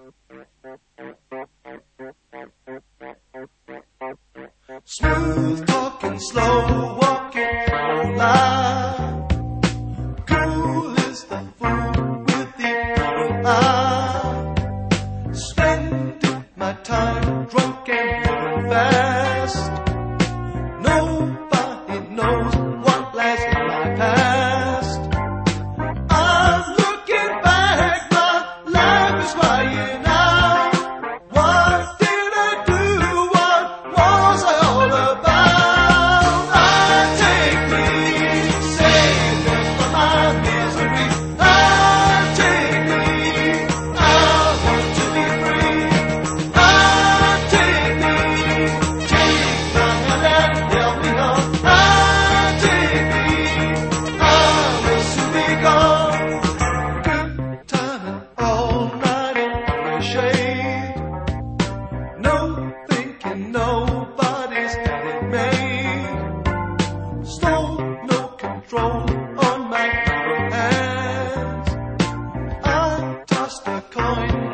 Smooth talking, slow walking, lie. Cool is the fool with the eye. Spending my time drunk and living fast. Nobody knows what lies in my past. I'm looking back, my life is crying out. What did I do? What was I all about? I take me, save me from my misery. I take me, I want to be free. I take me, take my hand and help me on. I take me, I will soon be gone. Good timing all night in the shade. No thinking, nobody's got it made. Slow, no control on my hands. I tossed a coin.